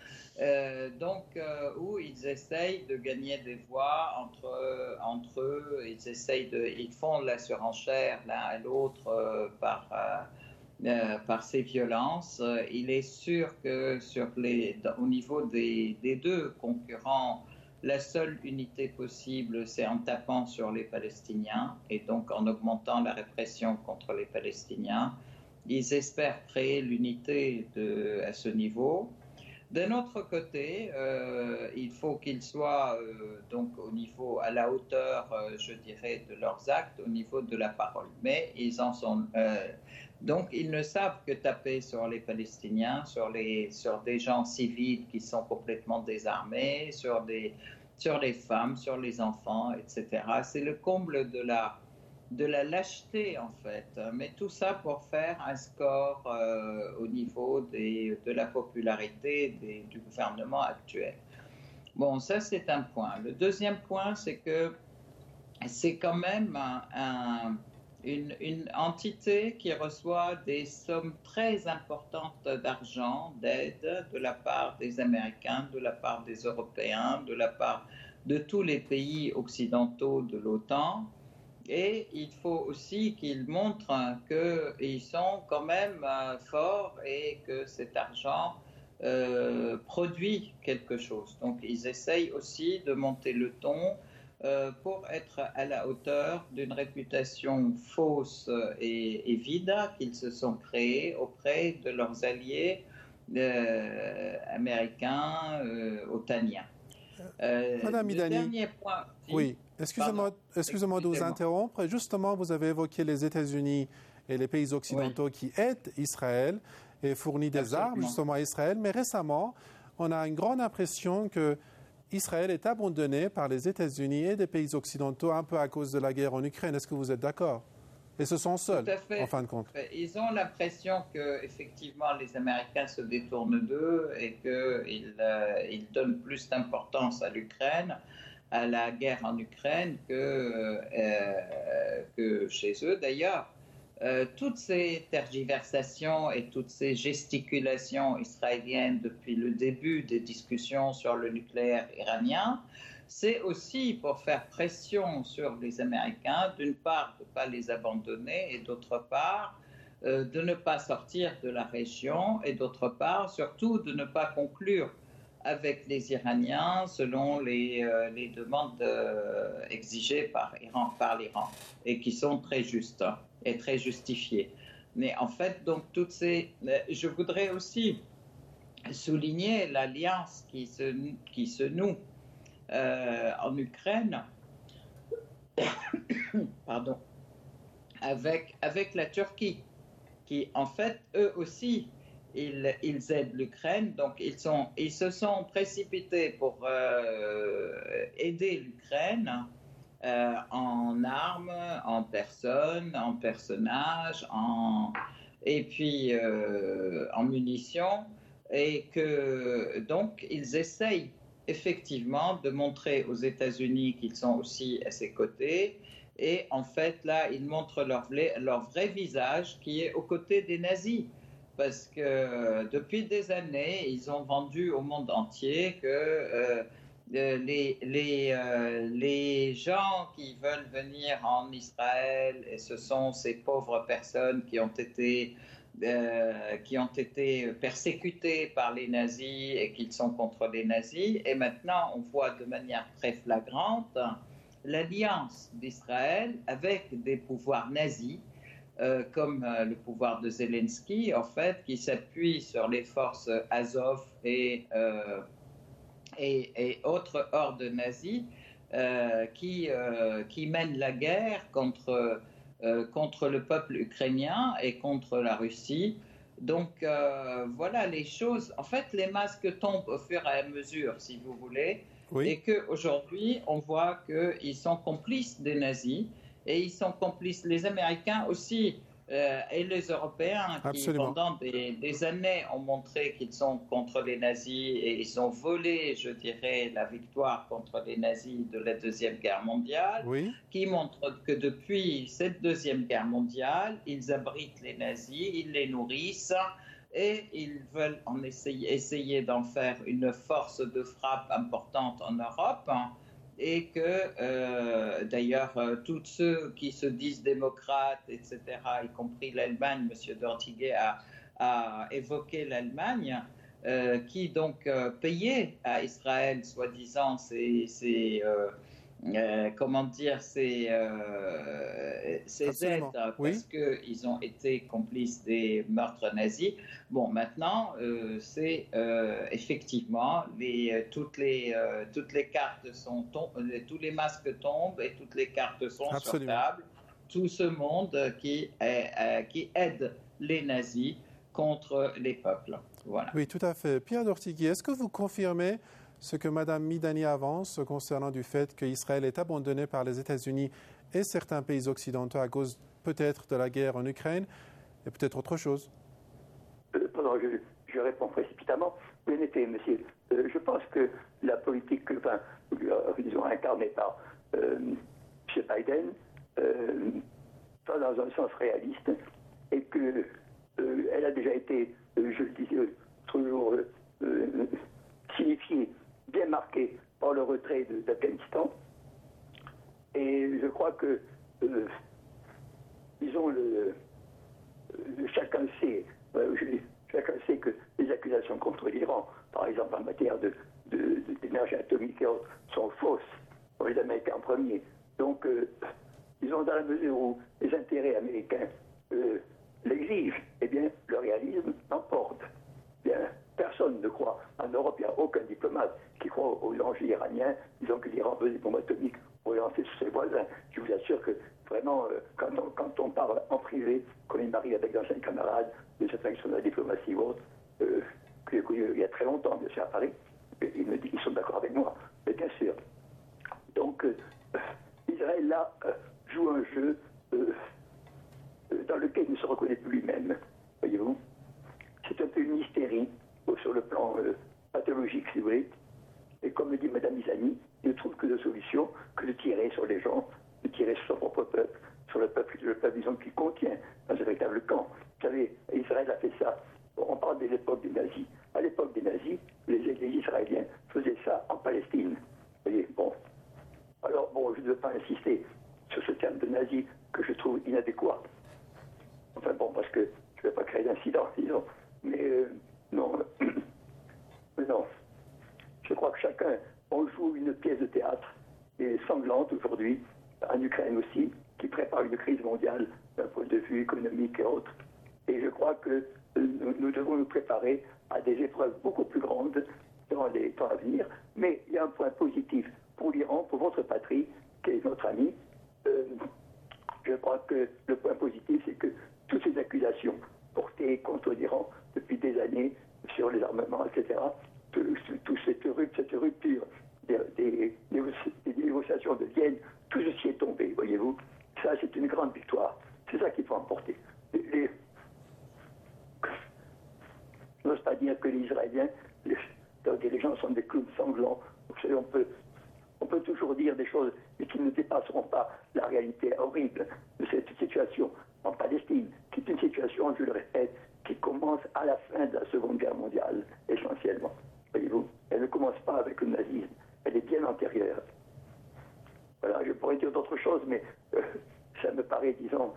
Où ils essayent de gagner des voix entre eux, ils font la surenchère l'un à l'autre par ces violences. Il est sûr que au niveau des deux concurrents, la seule unité possible, c'est en tapant sur les Palestiniens et donc en augmentant la répression contre les Palestiniens. Ils espèrent créer l'unité à ce niveau. D'un autre côté, il faut qu'ils soient donc à la hauteur, je dirais, de leurs actes, au niveau de la parole. Mais ils en sont donc ils ne savent que taper sur les Palestiniens, sur des gens civils qui sont complètement désarmés, sur les femmes, sur les enfants, etc. C'est le comble de la lâcheté, en fait. Mais tout ça pour faire un score au niveau de la popularité du gouvernement actuel. Bon, ça, c'est un point. Le deuxième point, c'est que c'est quand même une entité qui reçoit des sommes très importantes d'argent, d'aide de la part des Américains, de la part des Européens, de la part de tous les pays occidentaux de l'OTAN. Et il faut aussi qu'ils montrent qu'ils sont quand même forts et que cet argent produit quelque chose. Donc ils essayent aussi de monter le ton pour être à la hauteur d'une réputation fausse et vide qu'ils se sont créés auprès de leurs alliés américains, otaniens. Madame Midani, dernier point, oui, excusez-moi de vous interrompre. Justement, vous avez évoqué les États-Unis et les pays occidentaux qui aident Israël et fournissent des armes justement à Israël. Mais récemment, on a une grande impression que Israël est abandonné par les États-Unis et des pays occidentaux un peu à cause de la guerre en Ukraine. Est-ce que vous êtes d'accord? Et ce sont seuls, en fin de compte. Ils ont l'impression que effectivement les Américains se détournent d'eux et qu'ils donnent plus d'importance à l'Ukraine, à la guerre en Ukraine que chez eux. D'ailleurs, toutes ces tergiversations et toutes ces gesticulations israéliennes depuis le début des discussions sur le nucléaire iranien, c'est aussi pour faire pression sur les Américains, d'une part de ne pas les abandonner et d'autre part de ne pas sortir de la région et d'autre part surtout de ne pas conclure avec les Iraniens selon les demandes exigées par l'Iran et qui sont très justes et très justifiées. Mais en fait, donc je voudrais aussi souligner l'alliance qui se noue en Ukraine, pardon, avec la Turquie, qui en fait eux aussi ils aident l'Ukraine, donc ils se sont précipités pour aider l'Ukraine en armes, en personnes, en personnages, et puis en munitions, et que donc ils essayent effectivement de montrer aux États-Unis qu'ils sont aussi à ses côtés. Et en fait, là, ils montrent leur vrai visage qui est aux côtés des nazis. Parce que depuis des années, ils ont vendu au monde entier que les gens qui veulent venir en Israël, et ce sont ces pauvres personnes qui ont été persécutés par les nazis et qu'ils sont contre les nazis. Et maintenant, on voit de manière très flagrante l'alliance d'Israël avec des pouvoirs nazis, comme le pouvoir de Zelensky, en fait, qui s'appuie sur les forces Azov et autres hordes nazies qui mènent la guerre contre le peuple ukrainien et contre la Russie. Donc voilà les choses. En fait, les masques tombent au fur et à mesure, si vous voulez, et qu'aujourd'hui, on voit qu'ils sont complices des nazis et ils sont complices, les Américains aussi, et les Européens qui, pendant des années, ont montré qu'ils sont contre les nazis et ils ont volé, je dirais, la victoire contre les nazis de la Deuxième Guerre mondiale, qui montrent que depuis cette Deuxième Guerre mondiale, ils abritent les nazis, ils les nourrissent et ils veulent essayer d'en faire une force de frappe importante en Europe. Et que d'ailleurs tous ceux qui se disent démocrates, etc., y compris l'Allemagne, M. Dortiguet a évoqué l'Allemagne, qui donc payait à Israël, soi-disant, ces aides, parce qu'ils ont été complices des meurtres nazis. Bon, maintenant, c'est effectivement toutes les cartes tous les masques tombent et toutes les cartes sont sur table. Tout ce monde qui aide les nazis contre les peuples. Voilà. Oui, tout à fait. Pierre Dortiguet, est-ce que vous confirmez ce que Mme Midani avance concernant du fait qu'Israël est abandonné par les États-Unis et certains pays occidentaux à cause peut-être de la guerre en Ukraine et peut-être autre chose? Je réponds précipitamment. Bien été, monsieur. Je pense que la politique, disons, incarnée par M. Biden soit dans un sens réaliste, et que elle a déjà été, je le disais toujours, signifiée, bien marquée par le retrait d'Afghanistan. Et je crois que, disons, chacun sait que les accusations contre l'Iran, par exemple en matière d'énergie atomique et autres, sont fausses pour les Américains en premier. Donc, disons, dans la mesure où les intérêts américains l'exigent, eh bien, le réalisme l'emporte. Bien, personne ne croit, en Europe, il n'y a aucun diplomate qui croit aux dangers iraniens, disons que l'Iran veut des bombes atomiques pour les lancer sur ses voisins. Je vous assure que, vraiment, quand on parle en privé, qu'on est marié avec d'anciens camarades, de certains qui sont de la diplomatie ou autre, il y a très longtemps, bien sûr, à Paris, ils me disent qu'ils sont d'accord avec moi, mais bien sûr. Donc, Israël, là, joue un jeu dans lequel il ne se reconnaît plus lui-même, voyez-vous. C'est un peu une hystérie sur le plan pathologique, si vous voulez. Et comme le dit Mme Izani, il ne trouve que de solution que de tirer sur les gens, de tirer sur son propre peuple, sur le peuple, disons, qu'il contient dans un véritable camp. Vous savez, Israël a fait ça. On parle de l'époque des nazis. À l'époque des nazis, les Israéliens faisaient ça en Palestine. Vous voyez, bon. Alors, bon, je ne veux pas insister sur ce terme de nazi que je trouve inadéquat. Enfin bon, parce que je ne vais pas créer d'incident, disons. Mais non. Mais non. Je crois que chacun, on joue une pièce de théâtre, et sanglante aujourd'hui, en Ukraine aussi, qui prépare une crise mondiale d'un point de vue économique et autres. Et je crois que nous devons nous préparer à des épreuves beaucoup plus grandes dans les temps à venir. Mais il y a un point positif pour l'Iran, pour votre patrie, qui est notre ami. Je crois que le point positif, c'est que toutes ces accusations portées contre l'Iran depuis des années sur les armements, etc., toute cette rupture des négociations de Vienne, tout ceci est tombé, voyez-vous. Ça, c'est une grande victoire. C'est ça qu'il faut emporter. Je n'ose pas dire que les Israéliens, leurs dirigeants sont des clowns sanglants. Vous savez, on peut toujours dire des choses, mais qui ne dépasseront pas la réalité horrible de cette situation en Palestine, qui est une situation, je le répète, qui commence à la fin de la Seconde Guerre mondiale, essentiellement. Voyez-vous, elle ne commence pas avec le nazisme, elle est bien antérieure. Voilà, je pourrais dire d'autres choses, mais ça me paraît, disons,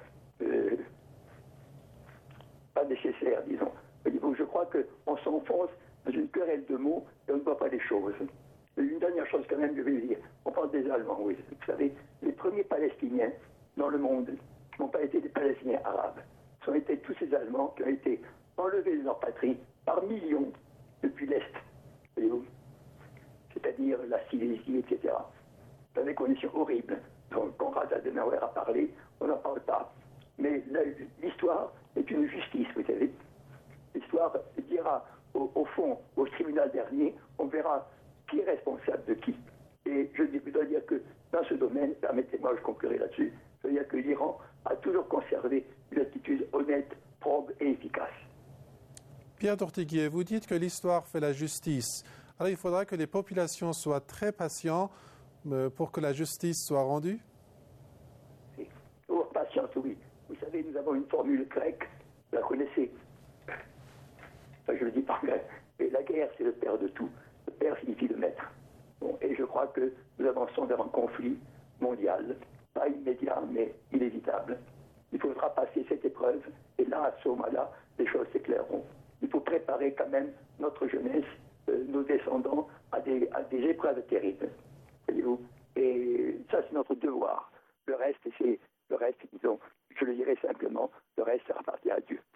pas nécessaire, disons. Voyez-vous, je crois qu'on s'enfonce dans une querelle de mots et on ne voit pas les choses. Une dernière chose quand même, je vais dire. On parle des Allemands, oui. Vous savez, les premiers Palestiniens dans le monde n'ont pas été des Palestiniens arabes. Ce sont été tous ces Allemands qui ont été enlevés de leur patrie par millions depuis l'Est. Voyez-vous, c'est-à-dire la Silésie, etc. Dans des conditions horribles. Donc, Konrad Adenauer a parlé, on n'en parle pas. Mais l'histoire est une justice, vous savez. L'histoire dira, au fond, au tribunal dernier, on verra qui est responsable de qui. Et je dois dire que dans ce domaine, permettez-moi, je conclurai là-dessus, je veux dire que l'Iran a toujours conservé une attitude honnête, probe et efficace. Pierre Tortiguier, vous dites que l'histoire fait la justice. Alors il faudra que les populations soient très patientes pour que la justice soit rendue? Oh, patience, oui. Vous savez, nous avons une formule grecque, vous la connaissez. Enfin, je le dis par grec. Mais la guerre, c'est le père de tout. Le père signifie le maître. Bon, et je crois que nous avançons vers un conflit mondial, pas immédiat, mais inévitable. Il faudra passer cette épreuve, et là, à ce moment-là, les choses s'éclaireront. Il faut préparer quand même notre jeunesse, nos descendants, à des épreuves terribles. Voyez-vous ? Et ça, c'est notre devoir. Le reste, disons, je le dirais simplement, le reste, ça appartient à Dieu.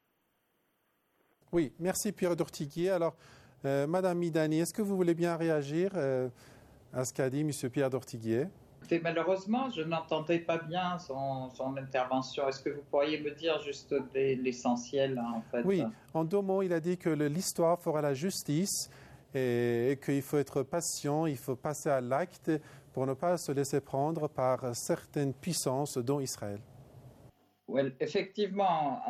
Oui, merci Pierre Tortiguier. Alors, Madame Midani, est-ce que vous voulez bien réagir à ce qu'a dit M. Pierre Tortiguier? Malheureusement, je n'entendais pas bien son intervention. Est-ce que vous pourriez me dire juste l'essentiel, en fait? Oui, en 2 mots, il a dit que l'histoire fera la justice et qu'il faut être patient, il faut passer à l'acte pour ne pas se laisser prendre par certaines puissances, dont Israël. Well, effectivement,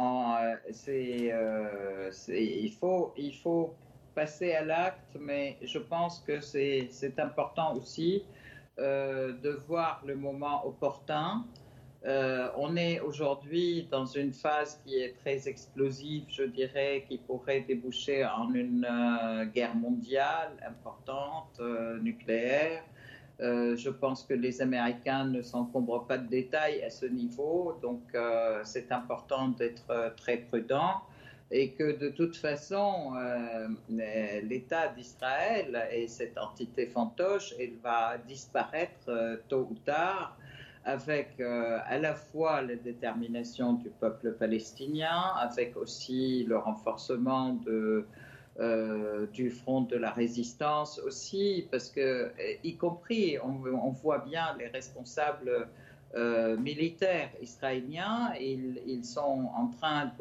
il faut passer à l'acte, mais je pense que c'est important aussi de voir le moment opportun On est aujourd'hui dans une phase qui est très explosive, je dirais, qui pourrait déboucher en une guerre mondiale importante, nucléaire. Je pense que les Américains ne s'encombrent pas de détails à ce niveau, donc c'est important d'être très prudent et que de toute façon, l'État d'Israël et cette entité fantoche, elle va disparaître tôt ou tard avec à la fois la détermination du peuple palestinien, avec aussi le renforcement du front de la résistance aussi, parce que, y compris, on voit bien les responsables militaires israéliens, ils sont en train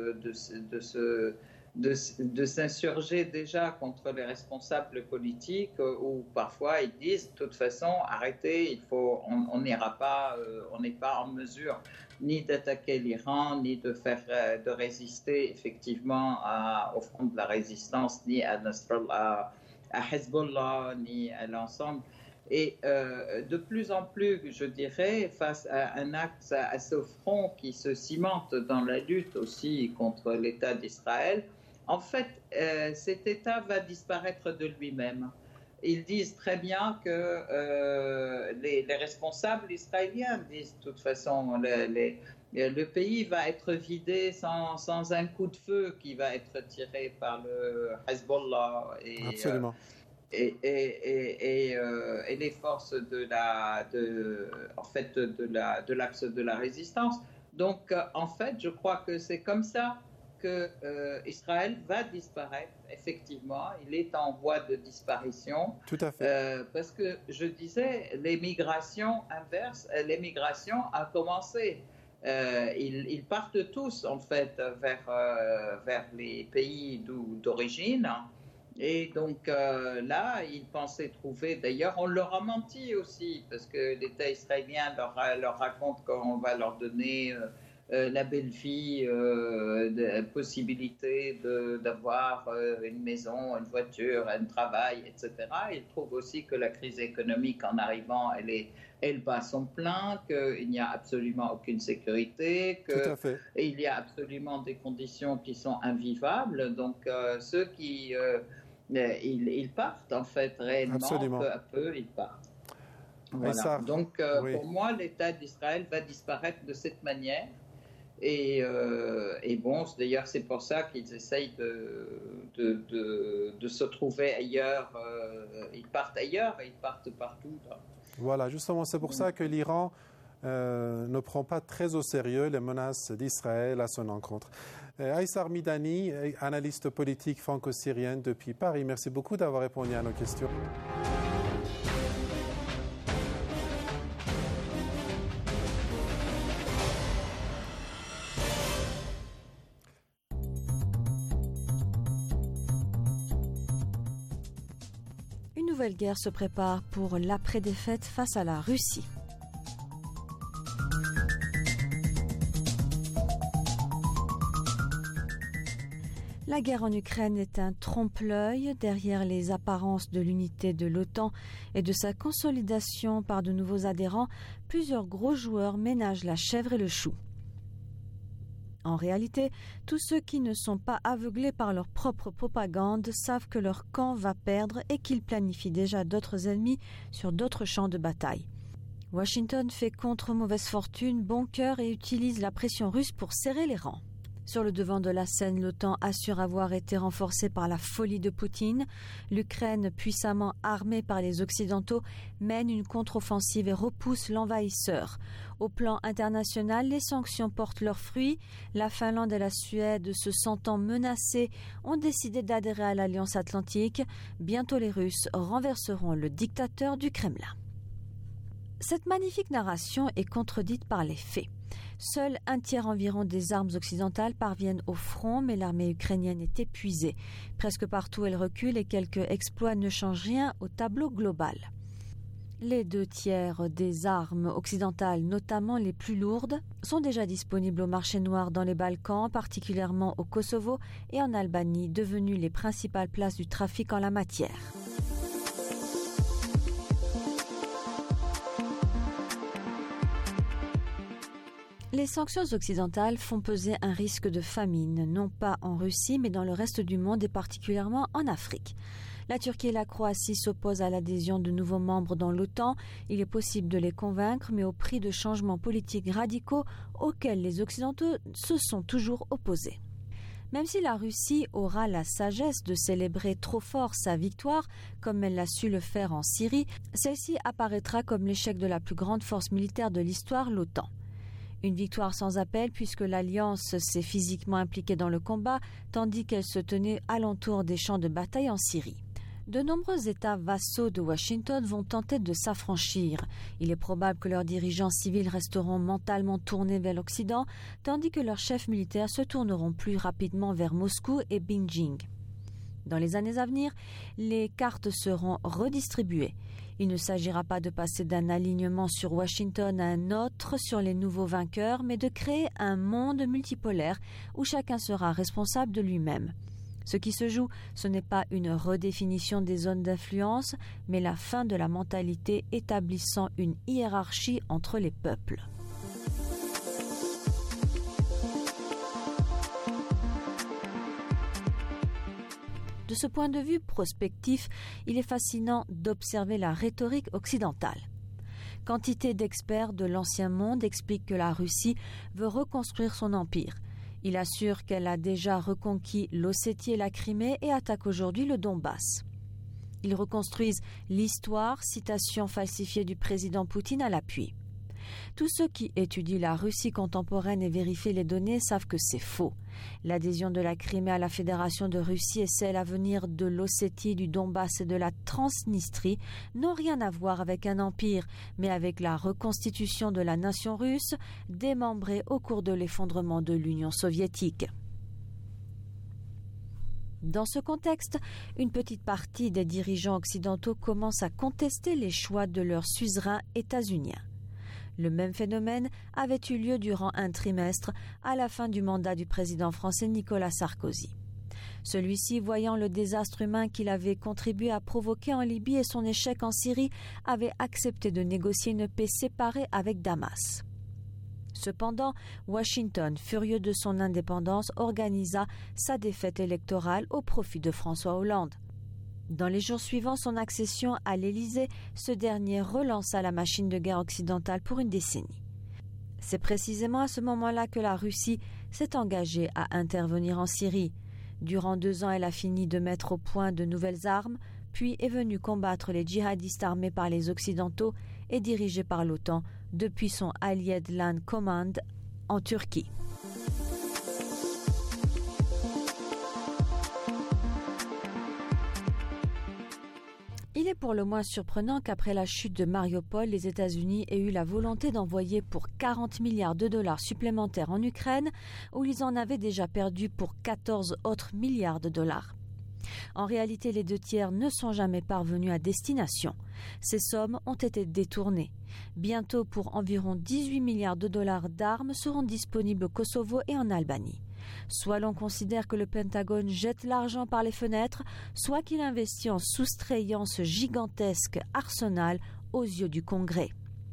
de s'insurger déjà contre les responsables politiques, où parfois ils disent de toute façon arrêtez, on n'ira pas, on n'est pas en mesure ni d'attaquer l'Iran, ni de résister effectivement au front de la résistance, ni à Nasrallah, à Hezbollah, ni à l'ensemble. Et de plus en plus, je dirais, face à un axe, à ce front qui se cimente dans la lutte aussi contre l'État d'Israël, en fait, cet État va disparaître de lui-même. Ils disent très bien que les responsables israéliens disent de toute façon le pays va être vidé sans un coup de feu qui va être tiré par le Hezbollah et les forces de l'axe de la résistance. Donc en fait, je crois que c'est comme ça que Israël va disparaître, effectivement, il est en voie de disparition. Tout à fait. Parce que je disais, l'émigration inverse, l'émigration a commencé. Ils partent tous, en fait, vers les pays d'origine. Et donc là, ils pensaient trouver, d'ailleurs, on leur a menti aussi, parce que l'État israélien leur raconte qu'on va leur donner la belle vie, la possibilité d'avoir une maison, une voiture, un travail, etc. Ils trouvent aussi que la crise économique en arrivant, elle bat son plein, qu'il n'y a absolument aucune sécurité, qu'il y a absolument des conditions qui sont invivables. Donc ceux qui... ils partent en fait réellement, absolument. Peu à peu, ils partent. Voilà. Donc pour moi, l'État d'Israël va disparaître de cette manière. Et bon, d'ailleurs, c'est pour ça qu'ils essayent de se trouver ailleurs. Ils partent ailleurs et ils partent partout. Là. Voilà, justement, c'est pour ça que l'Iran ne prend pas très au sérieux les menaces d'Israël à son encontre. Aïssar Midani, analyste politique franco-syrienne depuis Paris, merci beaucoup d'avoir répondu à nos questions. Une nouvelle guerre se prépare pour l'après-défaite face à la Russie. La guerre en Ukraine est un trompe-l'œil derrière les apparences de l'unité de l'OTAN et de sa consolidation par de nouveaux adhérents. Plusieurs gros joueurs ménagent la chèvre et le chou. En réalité, tous ceux qui ne sont pas aveuglés par leur propre propagande savent que leur camp va perdre et qu'ils planifient déjà d'autres ennemis sur d'autres champs de bataille. Washington fait contre mauvaise fortune bon cœur et utilise la pression russe pour serrer les rangs. Sur le devant de la scène, l'OTAN assure avoir été renforcée par la folie de Poutine. L'Ukraine, puissamment armée par les Occidentaux, mène une contre-offensive et repousse l'envahisseur. Au plan international, les sanctions portent leurs fruits. La Finlande et la Suède, se sentant menacées, ont décidé d'adhérer à l'Alliance Atlantique. Bientôt, les Russes renverseront le dictateur du Kremlin. Cette magnifique narration est contredite par les faits. Seul un tiers environ des armes occidentales parviennent au front, mais l'armée ukrainienne est épuisée. Presque partout, elle recule et quelques exploits ne changent rien au tableau global. Les 2 tiers des armes occidentales, notamment les plus lourdes, sont déjà disponibles au marché noir dans les Balkans, particulièrement au Kosovo et en Albanie, devenues les principales places du trafic en la matière. Les sanctions occidentales font peser un risque de famine, non pas en Russie, mais dans le reste du monde et particulièrement en Afrique. La Turquie et la Croatie s'opposent à l'adhésion de nouveaux membres dans l'OTAN. Il est possible de les convaincre, mais au prix de changements politiques radicaux auxquels les Occidentaux se sont toujours opposés. Même si la Russie aura la sagesse de célébrer trop fort sa victoire, comme elle l'a su le faire en Syrie, celle-ci apparaîtra comme l'échec de la plus grande force militaire de l'histoire, l'OTAN. Une victoire sans appel puisque l'Alliance s'est physiquement impliquée dans le combat, tandis qu'elle se tenait alentour des champs de bataille en Syrie. De nombreux États vassaux de Washington vont tenter de s'affranchir. Il est probable que leurs dirigeants civils resteront mentalement tournés vers l'Occident, tandis que leurs chefs militaires se tourneront plus rapidement vers Moscou et Beijing. Dans les années à venir, les cartes seront redistribuées. Il ne s'agira pas de passer d'un alignement sur Washington à un autre sur les nouveaux vainqueurs, mais de créer un monde multipolaire où chacun sera responsable de lui-même. Ce qui se joue, ce n'est pas une redéfinition des zones d'influence, mais la fin de la mentalité établissant une hiérarchie entre les peuples. De ce point de vue prospectif, il est fascinant d'observer la rhétorique occidentale. Quantité d'experts de l'ancien monde expliquent que la Russie veut reconstruire son empire. Il assure qu'elle a déjà reconquis l'Ossétie et la Crimée et attaque aujourd'hui le Donbass. Ils reconstruisent l'histoire, citation falsifiée du président Poutine à l'appui. Tous ceux qui étudient la Russie contemporaine et vérifient les données savent que c'est faux. L'adhésion de la Crimée à la Fédération de Russie et celle à venir de l'Ossétie, du Donbass et de la Transnistrie n'ont rien à voir avec un empire, mais avec la reconstitution de la nation russe, démembrée au cours de l'effondrement de l'Union soviétique. Dans ce contexte, une petite partie des dirigeants occidentaux commence à contester les choix de leurs suzerains états-uniens. Le même phénomène avait eu lieu durant un trimestre à la fin du mandat du président français Nicolas Sarkozy. Celui-ci, voyant le désastre humain qu'il avait contribué à provoquer en Libye et son échec en Syrie, avait accepté de négocier une paix séparée avec Damas. Cependant, Washington, furieux de son indépendance, organisa sa défaite électorale au profit de François Hollande. Dans les jours suivant son accession à l'Élysée, ce dernier relança la machine de guerre occidentale pour une décennie. C'est précisément à ce moment-là que la Russie s'est engagée à intervenir en Syrie. Durant 2 ans, elle a fini de mettre au point de nouvelles armes, puis est venue combattre les djihadistes armés par les Occidentaux et dirigés par l'OTAN depuis son Allied Land Command en Turquie. Il est pour le moins surprenant qu'après la chute de Mariupol, les États-Unis aient eu la volonté d'envoyer pour 40 milliards de dollars supplémentaires en Ukraine, où ils en avaient déjà perdu pour 14 autres milliards de dollars. En réalité, les 2 tiers ne sont jamais parvenus à destination. Ces sommes ont été détournées. Bientôt, pour environ 18 milliards de dollars d'armes seront disponibles au Kosovo et en Albanie. Soit l'on considère que le Pentagone jette l'argent par les fenêtres, soit qu'il investit en soustrayant ce gigantesque arsenal aux yeux du Congrès.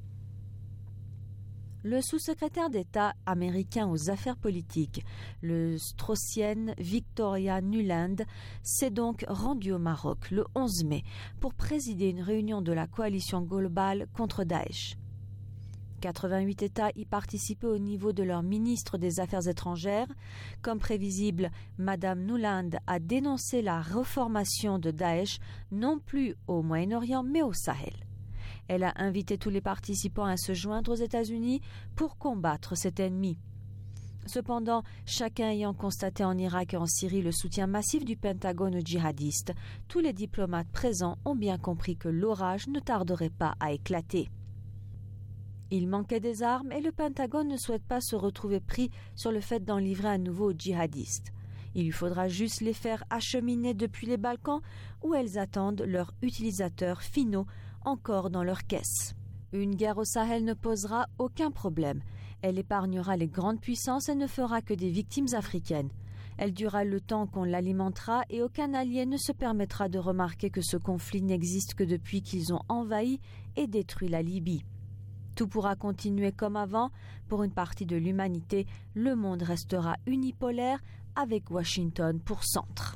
Le sous-secrétaire d'État américain aux affaires politiques, le Straussienne Victoria Nuland, s'est donc rendu au Maroc le 11 mai pour présider une réunion de la coalition globale contre Daesh. 88 États y participaient au niveau de leur ministre des Affaires étrangères. Comme prévisible, Mme Nuland a dénoncé la reformation de Daesh non plus au Moyen-Orient mais au Sahel. Elle a invité tous les participants à se joindre aux États-Unis pour combattre cet ennemi. Cependant, chacun ayant constaté en Irak et en Syrie le soutien massif du Pentagone aux djihadistes, tous les diplomates présents ont bien compris que l'orage ne tarderait pas à éclater. Il manquait des armes et le Pentagone ne souhaite pas se retrouver pris sur le fait d'en livrer à nouveau aux djihadistes. Il lui faudra juste les faire acheminer depuis les Balkans où elles attendent leurs utilisateurs finaux encore dans leurs caisses. Une guerre au Sahel ne posera aucun problème. Elle épargnera les grandes puissances et ne fera que des victimes africaines. Elle durera le temps qu'on l'alimentera et aucun allié ne se permettra de remarquer que ce conflit n'existe que depuis qu'ils ont envahi et détruit la Libye. Tout pourra continuer comme avant. Pour une partie de l'humanité, le monde restera unipolaire avec Washington pour centre.